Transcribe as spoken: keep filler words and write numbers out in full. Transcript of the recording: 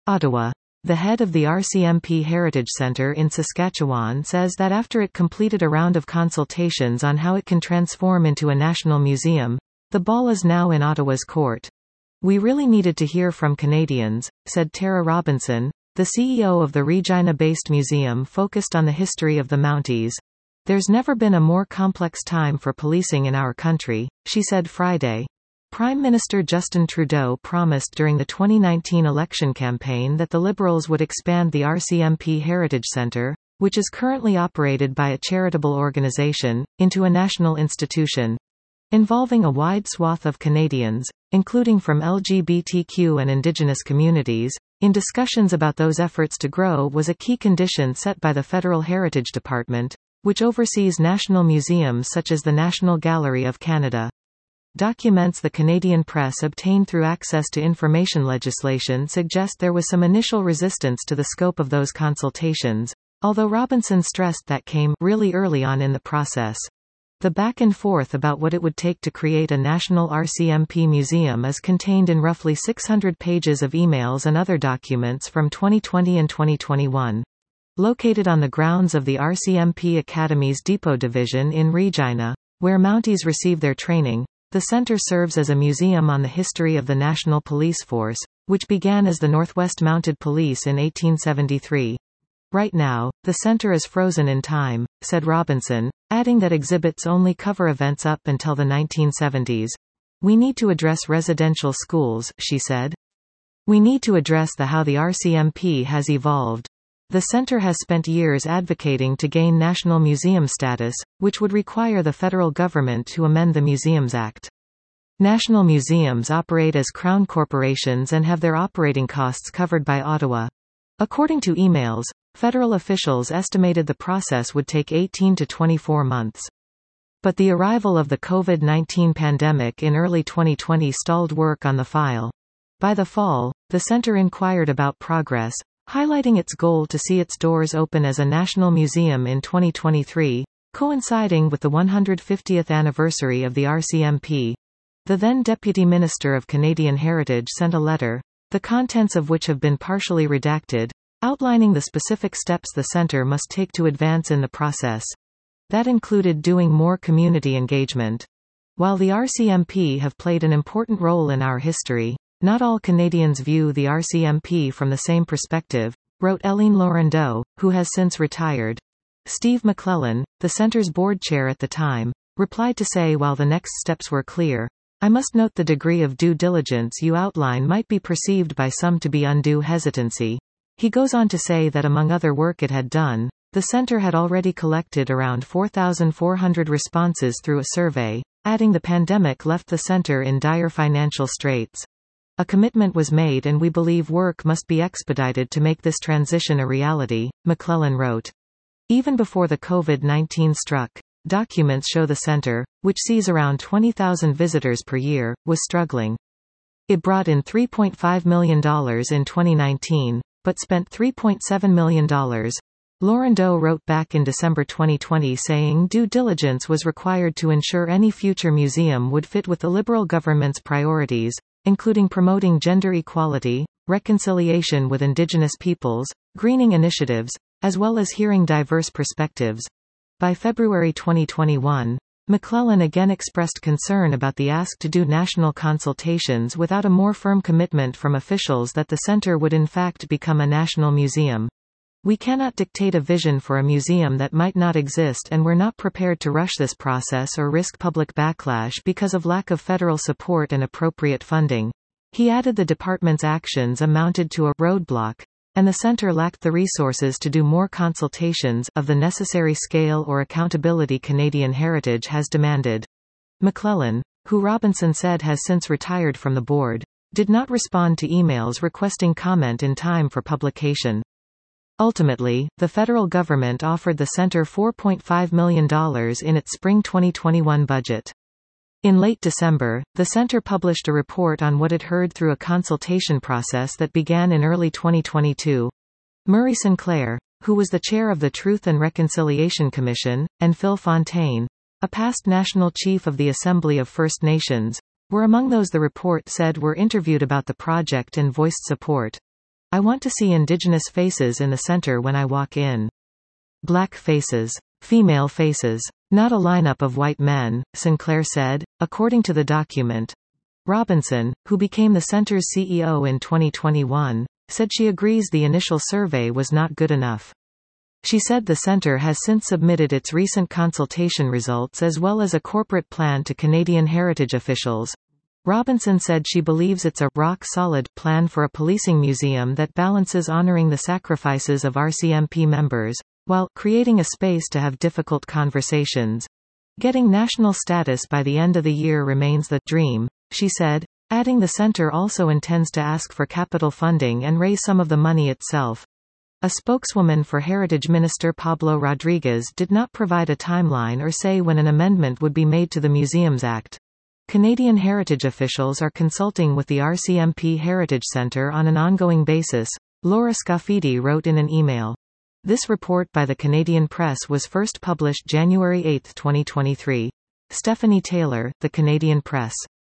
Ottawa. The head of the R C M P Heritage Centre in Saskatchewan says that after it completed a round of consultations on how it can transform into a national museum, the ball is now in Ottawa's court. "We really needed to hear from Canadians," said Tara Robinson, the C E O of the Regina-based museum focused on the history of the Mounties. "There's never been a more complex time for policing in our country," she said Friday. Prime Minister Justin Trudeau promised during the twenty nineteen election campaign that the Liberals would expand the R C M P Heritage Centre, which is currently operated by a charitable organization, into a national institution, involving a wide swath of Canadians, including from L G B T Q and Indigenous communities. In discussions about those efforts to grow was a key condition set by the Federal Heritage Department, which oversees national museums such as the National Gallery of Canada. Documents the Canadian press obtained through access to information legislation suggest there was some initial resistance to the scope of those consultations, although Robinson stressed that came really early on in the process. The back and forth about what it would take to create a national R C M P museum is contained in roughly six hundred pages of emails and other documents from twenty twenty and twenty twenty-one. Located on the grounds of the R C M P Academy's Depot Division in Regina, where Mounties receive their training, the centre serves as a museum on the history of the National Police Force, which began as the Northwest Mounted Police in eighteen seventy-three. "Right now, the centre is frozen in time," said Robinson, adding that exhibits only cover events up until the nineteen seventies. "We need to address residential schools," she said. "We need to address the how the R C M P has evolved. The centre has spent years advocating to gain National Museum status, which would require the federal government to amend the Museums Act. National museums operate as crown corporations and have their operating costs covered by Ottawa." According to emails, federal officials estimated the process would take eighteen to twenty-four months. But the arrival of the COVID nineteen pandemic in early twenty twenty stalled work on the file. By the fall, the centre inquired about progress, highlighting its goal to see its doors open as a national museum in twenty twenty-three, coinciding with the one hundred fiftieth anniversary of the R C M P. The then Deputy Minister of Canadian Heritage sent a letter, the contents of which have been partially redacted, outlining the specific steps the centre must take to advance in the process. That included doing more community engagement. "While the R C M P have played an important role in our history, not all Canadians view the R C M P from the same perspective," wrote Eileen Laurendeau, who has since retired. Steve McClellan, the centre's board chair at the time, replied to say while the next steps were clear, "I must note the degree of due diligence you outline might be perceived by some to be undue hesitancy." He goes on to say that among other work it had done, the centre had already collected around four thousand four hundred responses through a survey, adding the pandemic left the centre in dire financial straits. "A commitment was made and we believe work must be expedited to make this transition a reality," McClellan wrote. Even before the COVID nineteen struck, documents show the centre, which sees around twenty thousand visitors per year, was struggling. It brought in three point five million dollars in twenty nineteen, but spent three point seven million dollars. Laurendeau wrote back in December twenty twenty saying due diligence was required to ensure any future museum would fit with the Liberal government's priorities, including promoting gender equality, reconciliation with Indigenous peoples, greening initiatives, as well as hearing diverse perspectives. By February twenty twenty-one, McClellan again expressed concern about the ask to do national consultations without a more firm commitment from officials that the centre would in fact become a national museum. "We cannot dictate a vision for a museum that might not exist and we're not prepared to rush this process or risk public backlash because of lack of federal support and appropriate funding." He added the department's actions amounted to a roadblock, and the centre lacked the resources to do more consultations of the necessary scale or accountability Canadian Heritage has demanded. McClellan, who Robinson said has since retired from the board, did not respond to emails requesting comment in time for publication. Ultimately, the federal government offered the centre four point five million dollars in its spring twenty twenty-one budget. In late December, the centre published a report on what it heard through a consultation process that began in early twenty twenty-two. Murray Sinclair, who was the chair of the Truth and Reconciliation Commission, and Phil Fontaine, a past national chief of the Assembly of First Nations, were among those the report said were interviewed about the project and voiced support. I want to see Indigenous faces in the center when I walk in. Black faces. Female faces. Not a lineup of white men, Sinclair said, according to the document. Robinson, who became the center's C E O in twenty twenty-one, said she agrees the initial survey was not good enough. She said the center has since submitted its recent consultation results as well as a corporate plan to Canadian heritage officials. Robinson said she believes it's a rock-solid plan for a policing museum that balances honoring the sacrifices of R C M P members, while creating a space to have difficult conversations. Getting national status by the end of the year remains the dream, she said, adding the center also intends to ask for capital funding and raise some of the money itself. A spokeswoman for Heritage Minister Pablo Rodriguez did not provide a timeline or say when an amendment would be made to the Museums Act. Canadian heritage officials are consulting with the R C M P Heritage Centre on an ongoing basis, Laura Scafidi wrote in an email. This report by the Canadian Press was first published January eighth twenty twenty-three. Stephanie Taylor, The Canadian Press.